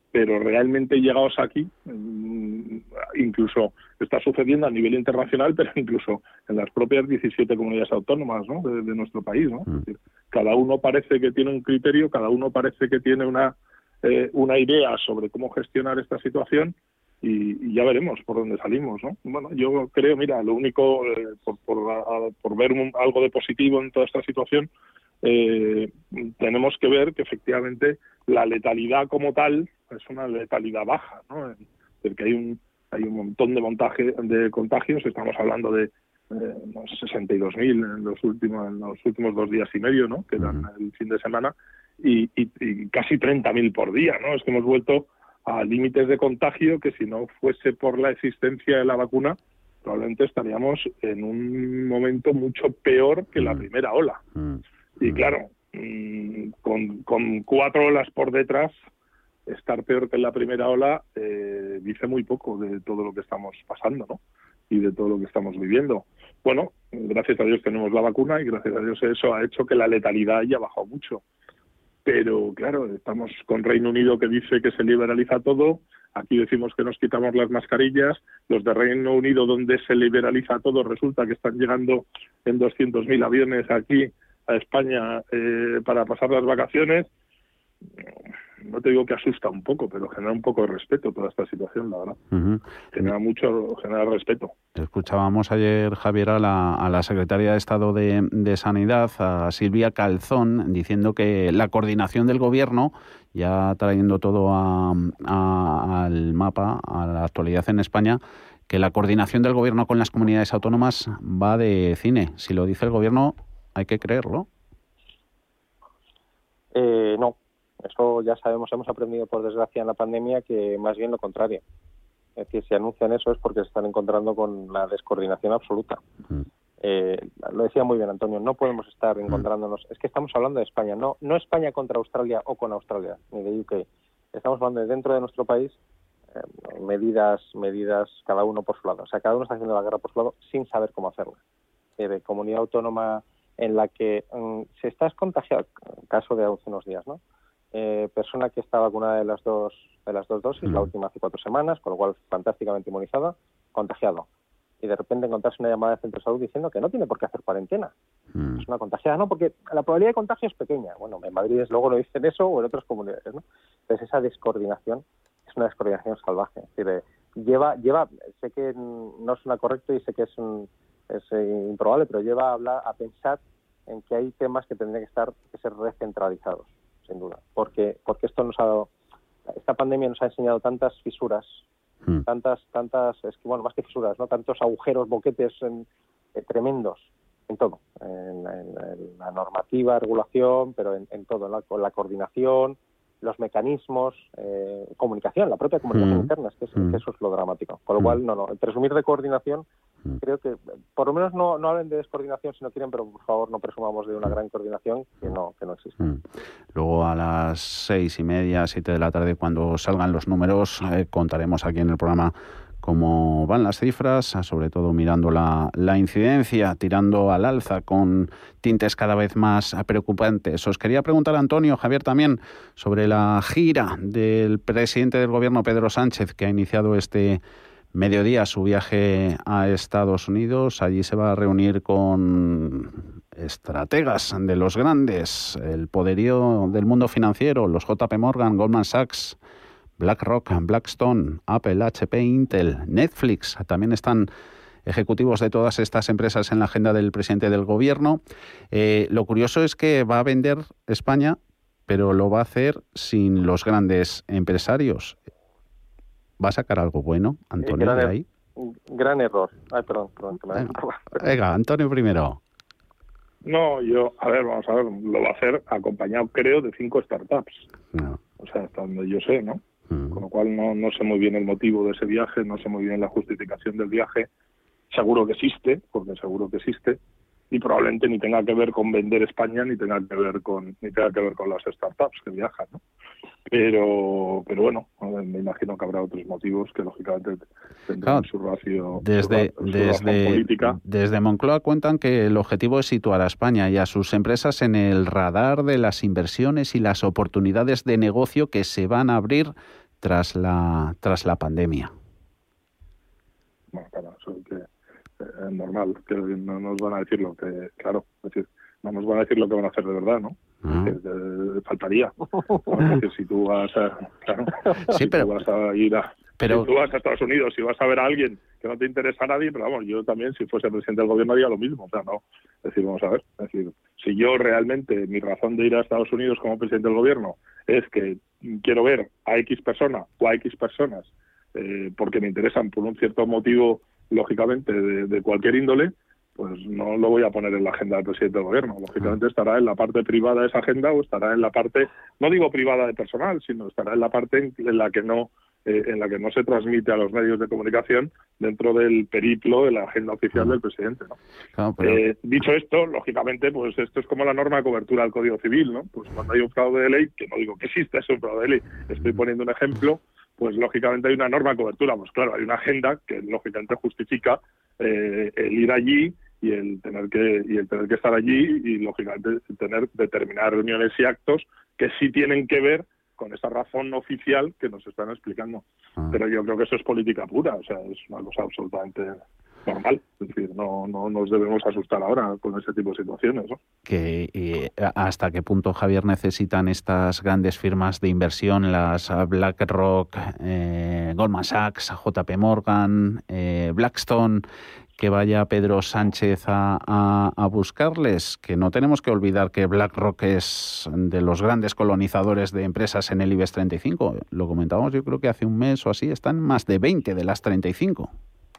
W: pero realmente llegados aquí, incluso está sucediendo a nivel internacional, pero incluso en las propias 17 comunidades autónomas, ¿no?, de nuestro país, ¿no? Es decir, cada uno parece que tiene un criterio, cada uno parece que tiene una idea sobre cómo gestionar esta situación, y ya veremos por dónde salimos, ¿no? Bueno, yo creo, mira, lo único, por ver algo de positivo en toda esta situación, tenemos que ver que efectivamente la letalidad como tal es una letalidad baja, ¿no? Es decir, que hay un montón de contagios, estamos hablando de 62.000 en los últimos 2 días y medio, ¿no?, que dan el fin de semana, y casi 30.000 por día, ¿no? Es que hemos vuelto a límites de contagio que, si no fuese por la existencia de la vacuna, probablemente estaríamos en un momento mucho peor que la primera ola. Y claro, con 4 olas por detrás, estar peor que en la primera ola dice muy poco de todo lo que estamos pasando, ¿no?, y de todo lo que estamos viviendo. Bueno, gracias a Dios tenemos la vacuna, y gracias a Dios eso ha hecho que la letalidad haya bajado mucho. Pero claro, estamos con Reino Unido, que dice que se liberaliza todo. Aquí decimos que nos quitamos las mascarillas. Los de Reino Unido, donde se liberaliza todo, resulta que están llegando en 200.000 aviones aquí a España para pasar las vacaciones. No te digo que asusta un poco, pero genera un poco de respeto toda esta situación, la verdad. Genera respeto.
C: Escuchábamos ayer, Javier, a la secretaria de Estado de Sanidad, a Silvia Calzón, diciendo que la coordinación del Gobierno, ya trayendo todo al mapa, a la actualidad en España, que la coordinación del Gobierno con las comunidades autónomas va de cine. Si lo dice el Gobierno, hay que creerlo.
X: No. Eso ya sabemos, hemos aprendido por desgracia en la pandemia que más bien lo contrario. Es decir, si anuncian eso es porque se están encontrando con la descoordinación absoluta. Lo decía muy bien Antonio, no podemos estar encontrándonos, es que estamos hablando de España, no España contra Australia o con Australia, ni de UK. Estamos hablando de dentro de nuestro país, medidas cada uno por su lado. O sea, cada uno está haciendo la guerra por su lado sin saber cómo hacerla. De comunidad autónoma en la que se está contagiado, caso de hace unos días, ¿no? Persona que está vacunada de las dos dosis, la última hace 4 semanas, con lo cual fantásticamente inmunizada, contagiado. Y de repente encontrarse una llamada de centro de salud diciendo que no tiene por qué hacer cuarentena. Es una contagiada, ¿no? Porque la probabilidad de contagio es pequeña. Bueno, en Madrid luego no dicen eso, o en otras comunidades, ¿no? Entonces esa descoordinación es una descoordinación salvaje. Es decir, lleva, sé que no suena correcto y sé que es improbable, pero lleva a pensar en que hay temas que tendrían que ser recentralizados, sin duda, porque esto nos ha dado, esta pandemia nos ha enseñado tantas fisuras, tantas, es que bueno, más que fisuras, ¿no?, tantos agujeros, boquetes tremendos en todo, en la normativa, regulación, pero en todo, con la coordinación, los mecanismos, comunicación, la propia comunicación interna, que eso es lo dramático. Con lo cual, el presumir de coordinación, creo que, por lo menos no hablen de descoordinación si no quieren, pero por favor no presumamos de una gran coordinación que no existe.
C: Luego a las 6:30, 7 de la tarde, cuando salgan los números, contaremos aquí en el programa cómo van las cifras, sobre todo mirando la incidencia, tirando al alza con tintes cada vez más preocupantes. Os quería preguntar, Antonio, Javier también, sobre la gira del presidente del Gobierno, Pedro Sánchez, que ha iniciado este mediodía su viaje a Estados Unidos. Allí se va a reunir con estrategas de los grandes, el poderío del mundo financiero, los JP Morgan, Goldman Sachs, BlackRock, Blackstone, Apple, HP, Intel, Netflix. También están ejecutivos de todas estas empresas en la agenda del presidente del Gobierno. Lo curioso es que va a vender España, pero lo va a hacer sin los grandes empresarios. ¿Va a sacar algo bueno, Antonio, de ahí?
X: Gran error. Ay, perdón.
C: Venga, Antonio primero.
W: No, vamos a ver, lo va a hacer acompañado, creo, de 5 startups. No. O sea, hasta donde yo sé, ¿no? Con lo cual no sé muy bien el motivo de ese viaje, no sé muy bien la justificación del viaje. Seguro que existe, y probablemente ni tenga que ver con vender España, ni tenga que ver con las startups que viajan, ¿no? Pero bueno, me imagino que habrá otros motivos que lógicamente tendrán su ratio política.
C: Desde Moncloa cuentan que el objetivo es situar a España y a sus empresas en el radar de las inversiones y las oportunidades de negocio que se van a abrir tras la pandemia.
W: Bueno, claro, eso es normal, que no nos van a decir lo que, claro, es decir, no nos van a decir lo que van a hacer de verdad, ¿no? Faltaría. Es decir, si tú vas a, claro,
C: sí, pero,
W: tú vas a ir a, si tú vas a Estados Unidos y vas a ver a alguien que no te interesa a nadie, pero vamos, yo también, si fuese presidente del gobierno, haría lo mismo. O sea, no, es decir, vamos a ver, es decir, si yo realmente, mi razón de ir a Estados Unidos como presidente del gobierno es que quiero ver a X persona o a X personas porque me interesan por un cierto motivo, lógicamente, de cualquier índole, pues no lo voy a poner en la agenda del presidente del gobierno. Lógicamente estará en la parte privada de esa agenda o estará en la parte, no digo privada de personal, sino estará en la parte en la que no se transmite a los medios de comunicación dentro del periplo de la agenda oficial del presidente, ¿no?
C: Claro, pero...
W: dicho esto, lógicamente, pues esto es como la norma de cobertura del Código Civil, ¿no? Pues cuando hay un fraude de ley, que no digo que exista ese fraude de ley, estoy poniendo un ejemplo, pues lógicamente hay una norma de cobertura, pues claro, hay una agenda que lógicamente justifica el ir allí y el tener que estar allí y lógicamente tener determinadas reuniones y actos que sí tienen que ver con esa razón oficial que nos están explicando. Pero yo creo que eso es política pura, o sea, es una cosa absolutamente normal. Es decir, no nos debemos asustar ahora con ese tipo de situaciones, ¿no?
C: ¿Hasta qué punto, Javier, necesitan estas grandes firmas de inversión, las BlackRock, Goldman Sachs, JP Morgan, Blackstone, que vaya Pedro Sánchez a buscarles? Que no tenemos que olvidar que BlackRock es de los grandes colonizadores de empresas en el IBEX 35. Lo comentábamos, yo creo que hace un mes o así, están más de 20 de las 35.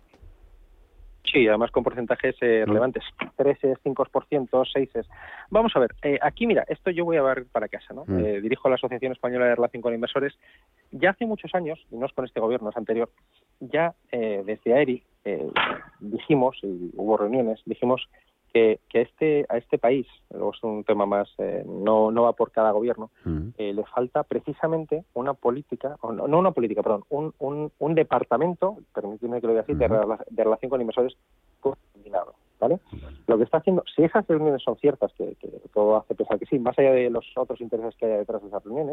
X: Sí, además con porcentajes relevantes, 3, 5%, 6. Vamos a ver, aquí mira, esto yo voy a ver para casa, ¿no? Dirijo la Asociación Española de Relación con Inversores. Ya hace muchos años, y no es con este gobierno, es anterior, ya desde AERI dijimos, y hubo reuniones, dijimos que a este país, luego es un tema más, no va por cada gobierno, le falta precisamente una política, no una política, perdón, un departamento, permíteme que lo diga así, de relación con inversores coordinado, ¿vale? Lo que está haciendo, si esas reuniones son ciertas, que todo hace pensar que sí, más allá de los otros intereses que hay detrás de esas reuniones,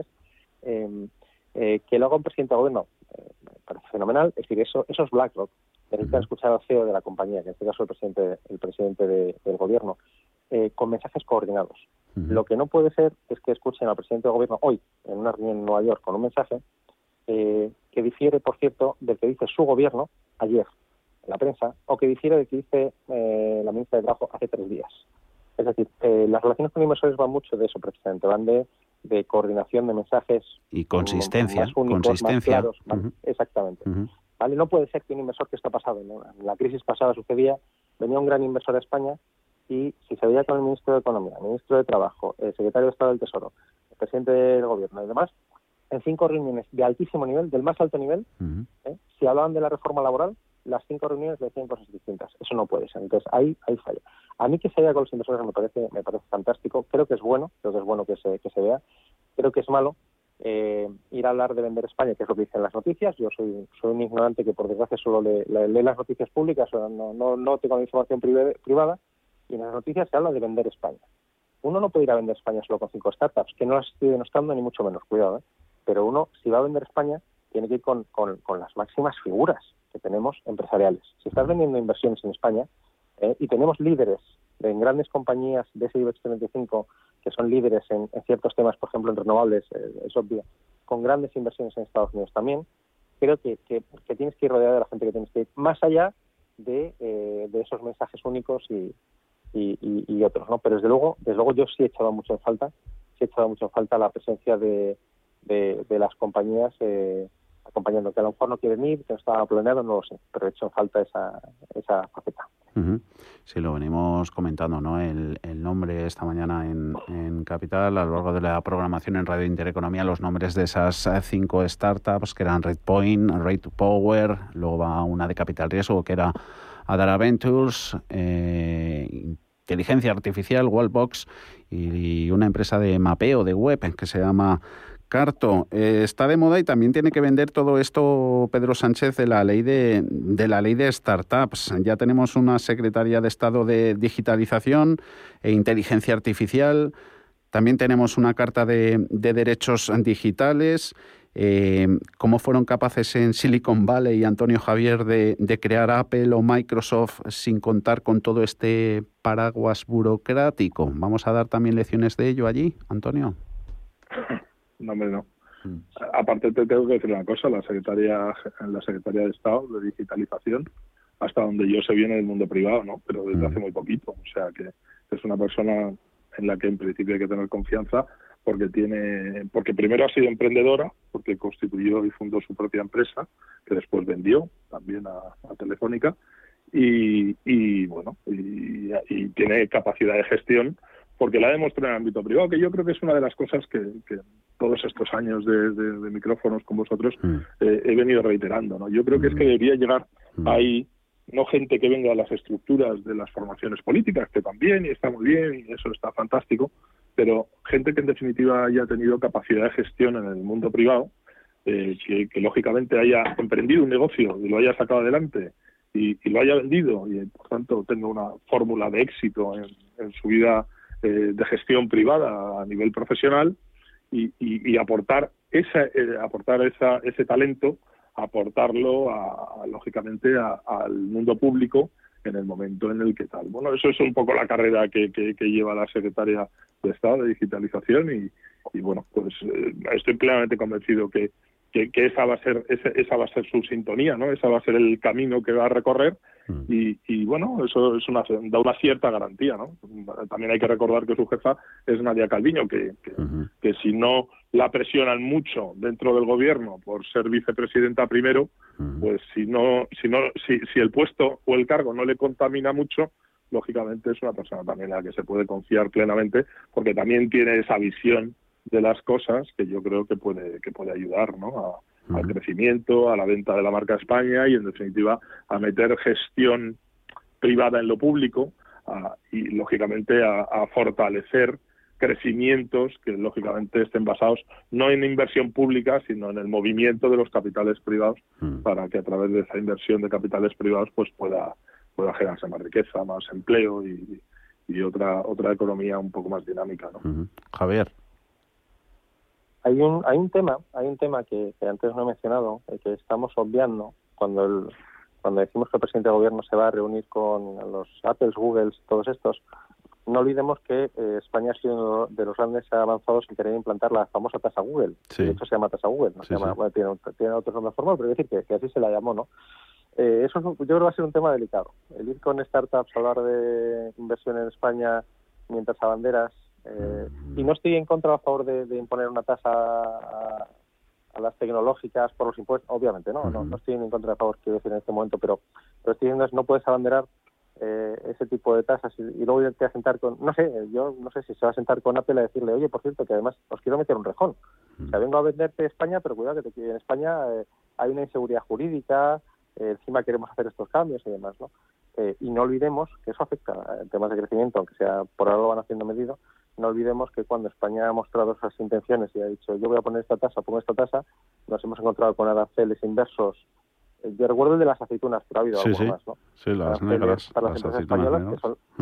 X: que lo haga un presidente de gobierno, me parece fenomenal. Es decir, esos BlackRock necesitan escuchar al CEO de la compañía, que en este caso el presidente del gobierno, con mensajes coordinados. Lo que no puede ser es que escuchen al presidente del gobierno hoy, en una reunión en Nueva York, con un mensaje que difiere, por cierto, del que dice su gobierno ayer en la prensa, o que difiere del que dice la ministra de Trabajo hace 3 días. Es decir, las relaciones con inversores van mucho de eso, precisamente, van de coordinación de mensajes
C: y consistencia,
X: más únicos, más claros, exactamente. ¿Vale? No puede ser que un inversor, que está pasado, ¿no? En la crisis pasada sucedía, venía un gran inversor a España y si se veía con el ministro de Economía, el ministro de Trabajo, el secretario de Estado del Tesoro, el presidente del Gobierno y demás, en 5 reuniones de altísimo nivel, del más alto nivel, si hablaban de la reforma laboral, las 5 reuniones le decían cosas distintas. Eso no puede ser. Entonces, ahí falla. A mí que se vea con los inversores me parece fantástico. Creo que es bueno que se vea. Creo que es malo ir a hablar de vender España, que es lo que dicen las noticias. Yo soy un ignorante que, por desgracia, solo lee las noticias públicas, o no tengo la información privada, y en las noticias se habla de vender España. Uno no puede ir a vender España solo con 5 startups, que no las estoy denostando ni mucho menos, cuidado, pero uno, si va a vender España, tiene que ir con las máximas figuras que tenemos empresariales. Si estás vendiendo inversiones en España, y tenemos líderes en grandes compañías de ese IBEX 35 que son líderes en ciertos temas, por ejemplo en renovables, es obvio, con grandes inversiones en Estados Unidos también, creo que tienes que ir rodeado de la gente que tienes que ir, más allá de esos mensajes únicos y otros, ¿no? Pero desde luego yo sí he echado mucho en falta la presencia de las compañías acompañando, que a lo mejor no quieren ir, que no estaba planeado, no lo sé, pero he hecho en falta esa faceta.
C: Sí, lo venimos comentando, ¿no? El nombre esta mañana en Capital, a lo largo de la programación en Radio Intereconomía, los nombres de esas 5 startups que eran Redpoint, Rate to Power, luego va una de Capital Riesgo que era Adara Ventures, inteligencia artificial, Wallbox, y una empresa de mapeo de web que se llama Carto. Está de moda y también tiene que vender todo esto Pedro Sánchez de la ley de startups. Ya tenemos una secretaria de Estado de Digitalización e Inteligencia Artificial. También tenemos una carta de derechos digitales ¿Cómo fueron capaces en Silicon Valley, Antonio Javier, de crear Apple o Microsoft sin contar con todo este paraguas burocrático? ¿Vamos a dar también lecciones de ello allí, Antonio?
W: No, hombre, no. Aparte te tengo que decir una cosa, la Secretaría de Estado de Digitalización, hasta donde yo sé, viene del mundo privado, ¿no? Pero desde hace muy poquito. O sea que es una persona en la que en principio hay que tener confianza, porque primero ha sido emprendedora, porque constituyó y fundó su propia empresa, que después vendió también a Telefónica, y tiene capacidad de gestión, porque la ha demostrado en el ámbito privado, que yo creo que es una de las cosas que todos estos años de micrófonos con vosotros he venido reiterando, ¿no? Yo creo que es que debería llegar ahí no gente que venga de las estructuras de las formaciones políticas, que también, y está muy bien, y eso está fantástico, pero gente que en definitiva haya tenido capacidad de gestión en el mundo privado, que lógicamente haya emprendido un negocio y lo haya sacado adelante y lo haya vendido, y por tanto tenga una fórmula de éxito en su vida de gestión privada a nivel profesional, y aportar ese talento, aportarlo lógicamente al mundo público en el momento en el que tal. Bueno, eso es un poco la carrera que lleva la Secretaria de Estado de Digitalización, y bueno, pues estoy plenamente convencido que esa va a ser su sintonía, ¿no? Esa va a ser el camino que va a recorrer, y bueno, eso da una cierta garantía, ¿no? También hay que recordar que su jefa es Nadia Calviño, que si no la presionan mucho dentro del gobierno por ser vicepresidenta primero, pues si el puesto o el cargo no le contamina mucho, lógicamente es una persona también a la que se puede confiar plenamente, porque también tiene esa visión de las cosas que yo creo que puede ayudar, ¿no? Al crecimiento, a la venta de la marca España, y en definitiva a meter gestión privada en lo público, y lógicamente a fortalecer crecimientos que lógicamente estén basados no en inversión pública, sino en el movimiento de los capitales privados, para que a través de esa inversión de capitales privados pues pueda generarse más riqueza, más empleo y otra economía un poco más dinámica, ¿no?
C: Javier.
X: Hay un tema que antes no he mencionado, que estamos obviando cuando decimos que el presidente de gobierno se va a reunir con los Apple, Google, todos estos. No olvidemos que España ha sido uno de los grandes avanzados en querer implantar la famosa tasa Google.
C: Sí.
X: De hecho se llama tasa Google, bueno, tiene otro nombre formal, pero es decir que así se la llamó, ¿no? Eso yo creo que va a ser un tema delicado. El ir con startups a hablar de inversión en España mientras abanderas, y no estoy en contra o a favor de imponer una tasa a las tecnológicas por los impuestos, obviamente, no estoy en contra o a favor, quiero decir, en este momento, pero estoy diciendo es no puedes abanderar ese tipo de tasas y luego irte a sentar con, yo no sé si se va a sentar con Apple a decirle, oye, por cierto, que además os quiero meter un rejón. O sea, vengo a venderte España, pero cuidado que en España hay una inseguridad jurídica, encima queremos hacer estos cambios y demás, ¿no? Y no olvidemos que eso afecta en temas de crecimiento, aunque sea por ahora lo van haciendo medido. No olvidemos que cuando España ha mostrado esas intenciones y ha dicho yo voy a poner esta tasa, pongo esta tasa, nos hemos encontrado con aranceles inversos. Yo recuerdo el de las aceitunas, pero ha habido algo más, ¿no?
C: Sí, las negras,
X: para las empresas españolas, que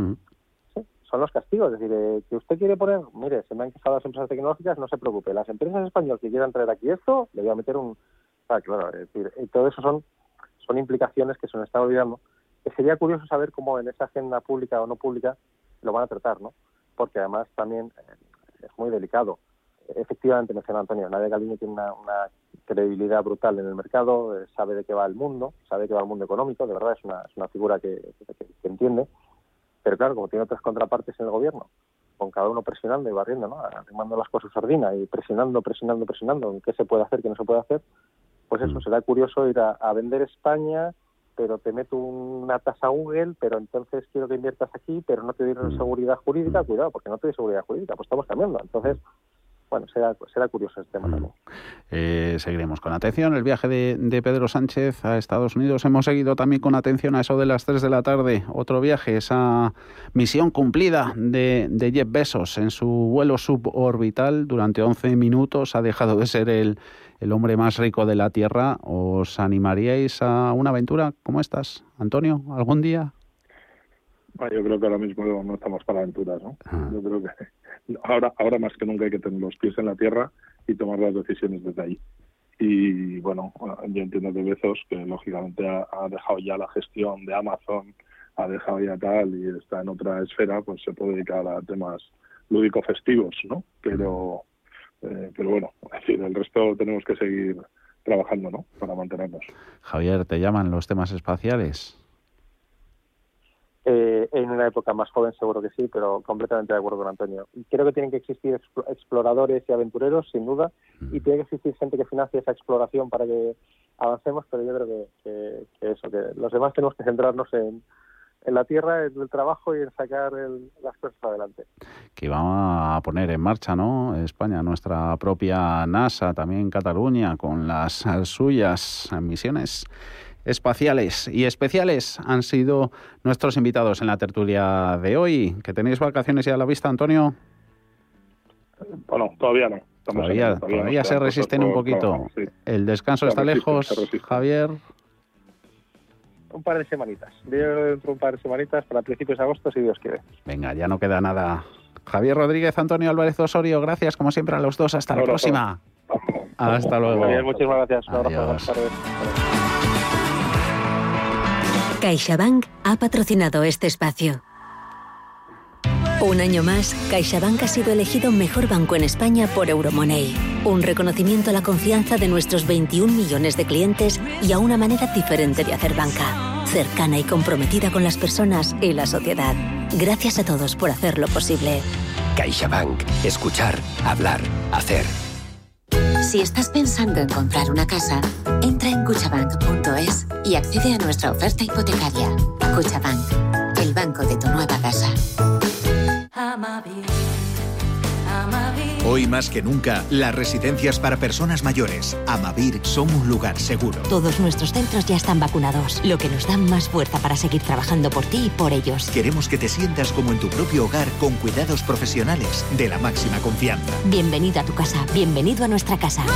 X: son los castigos. Es decir, que usted quiere poner, mire, se me han quejado las empresas tecnológicas, no se preocupe. Las empresas españolas que quieran traer aquí esto, le voy a meter un... claro, es decir, y todo eso son implicaciones que se nos están olvidando. Que sería curioso saber cómo en esa agenda pública o no pública lo van a tratar, ¿no? Porque además también es muy delicado. Efectivamente, menciona Antonio, Nadia Calviño tiene una credibilidad brutal en el mercado, sabe de qué va el mundo, sabe de qué va el mundo económico, de verdad es una figura que entiende, pero claro, como tiene otras contrapartes en el gobierno, con cada uno presionando y barriendo, ¿no? Arrimando las cosas a sardina y presionando en qué se puede hacer, qué no se puede hacer, pues eso, será curioso ir a vender España, pero te meto una tasa Google, pero entonces quiero que inviertas aquí, pero no te doy seguridad jurídica, cuidado, porque no te doy seguridad jurídica, pues estamos cambiando. Entonces, bueno, será curioso este tema también.
C: Seguiremos con atención el viaje de Pedro Sánchez a Estados Unidos. Hemos seguido también con atención a eso de las 3 de la tarde, otro viaje, esa misión cumplida de Jeff Bezos en su vuelo suborbital durante 11 minutos. Ha dejado de ser el hombre más rico de la Tierra. ¿Os animaríais a una aventura como estas, Antonio, algún día?
W: Yo creo que ahora mismo no estamos para aventuras, ¿no? Yo creo que ahora más que nunca hay que tener los pies en la tierra y tomar las decisiones desde ahí. Y bueno, yo entiendo que Bezos, que lógicamente ha dejado ya la gestión de Amazon, ha dejado ya tal y está en otra esfera, pues se puede dedicar a temas lúdico-festivos, ¿no? Pero bueno, es decir, el resto tenemos que seguir trabajando, ¿no? Para mantenernos.
C: Javier, ¿te llaman los temas espaciales?
X: En una época más joven seguro que sí, pero completamente de acuerdo con Antonio. Creo que tienen que existir exploradores y aventureros, sin duda, y tiene que existir gente que financie esa exploración para que avancemos, pero yo creo que los demás tenemos que centrarnos en la tierra, en el trabajo y en sacar las cosas adelante.
C: Que vamos a poner en marcha, ¿no? España, nuestra propia NASA, también Cataluña, con las suyas misiones espaciales y especiales han sido nuestros invitados en la tertulia de hoy. ¿Que tenéis vacaciones ya a la vista, Antonio?
W: Bueno, todavía no.
C: Todavía se resisten un poquito.
W: Trabajo, sí.
C: ¿El descanso está lejos, Javier?
X: Un par de semanitas. Dentro un par de semanitas para principios de agosto, si Dios quiere.
C: Venga, ya no queda nada. Javier Rodríguez, Antonio Álvarez Osorio, gracias como siempre a los dos. Hasta la próxima. Hasta luego.
X: Muy bien, muchísimas gracias. Un abrazo.
C: Adiós.
X: Buenas tardes.
D: CaixaBank ha patrocinado este espacio. Un año más, CaixaBank ha sido elegido mejor banco en España por Euromoney. Un reconocimiento a la confianza de nuestros 21 millones de clientes y a una manera diferente de hacer banca. Cercana y comprometida con las personas y la sociedad. Gracias a todos por hacerlo posible.
V: CaixaBank. Escuchar, hablar, hacer.
E: Si estás pensando en comprar una casa, entra en cuchabank.es y accede a nuestra oferta hipotecaria. Cuchabank, el banco de tu nueva casa.
F: Hoy más que nunca, las residencias para personas mayores, Amavir, son un lugar seguro.
D: Todos nuestros centros ya están vacunados, lo que nos da más fuerza para seguir trabajando por ti y por ellos.
F: Queremos que te sientas como en tu propio hogar con cuidados profesionales de la máxima confianza.
D: Bienvenido a tu casa, bienvenido a nuestra casa.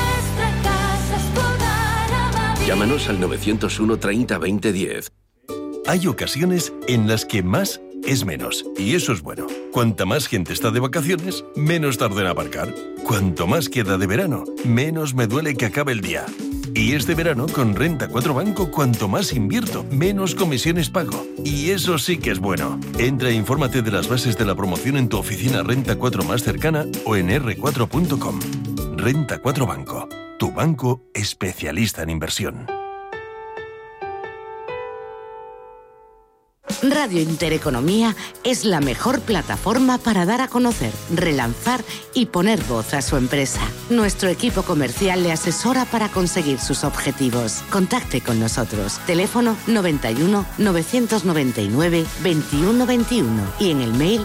V: Llámanos al 901 30 20 10.
G: Hay ocasiones en las que más es menos, y eso es bueno. Cuanta más gente está de vacaciones, menos tarda en aparcar. Cuanto más queda de verano, menos me duele que acabe el día. Y este verano, con Renta 4 Banco, cuanto más invierto, menos comisiones pago. Y eso sí que es bueno. Entra e infórmate de las bases de la promoción en tu oficina Renta 4 más cercana o en r4.com. Renta 4 Banco, tu banco especialista en inversión.
Y: Radio Intereconomía es la mejor plataforma para dar a conocer, relanzar y poner voz a su empresa. Nuestro equipo comercial le asesora para conseguir sus objetivos. Contacte con nosotros. Teléfono 91 999 21 21 y en el mail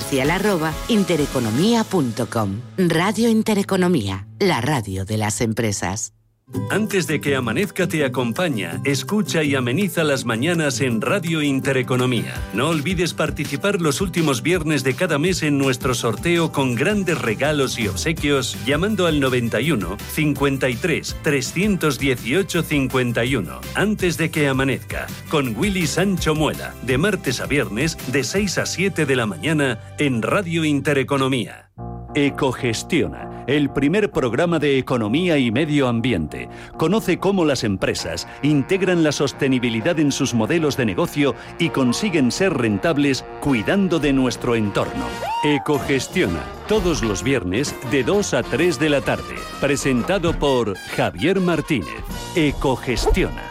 Y: comercial@intereconomia.com. Radio Intereconomía, la radio de las empresas.
B: Antes de que amanezca te acompaña, escucha y ameniza las mañanas en Radio Intereconomía. No olvides participar los últimos viernes de cada mes en nuestro sorteo con grandes regalos y obsequios llamando al 91 53 318 51. Antes de que amanezca, con Willy Sancho Muela, de martes a viernes de 6 a 7 de la mañana en Radio Intereconomía. Ecogestiona, el primer programa de economía y medio ambiente. Conoce cómo las empresas integran la sostenibilidad en sus modelos de negocio y consiguen ser rentables cuidando de nuestro entorno. Ecogestiona, todos los viernes de 2 a 3 de la tarde. Presentado por Javier Martínez. Ecogestiona.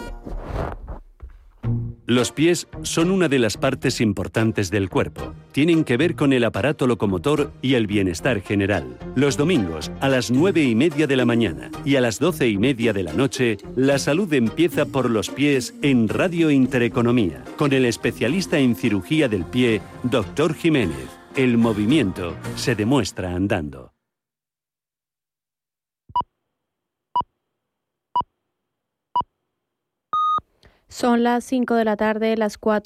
B: Los pies son una de las partes importantes del cuerpo. Tienen que ver con el aparato locomotor y el bienestar general. Los domingos, a las 9:30 de la mañana y a las 12:30 de la noche, la salud empieza por los pies en Radio Intereconomía, con el especialista en cirugía del pie, Dr. Jiménez. El movimiento se demuestra andando.
Z: Son las 5 de la tarde, las 4.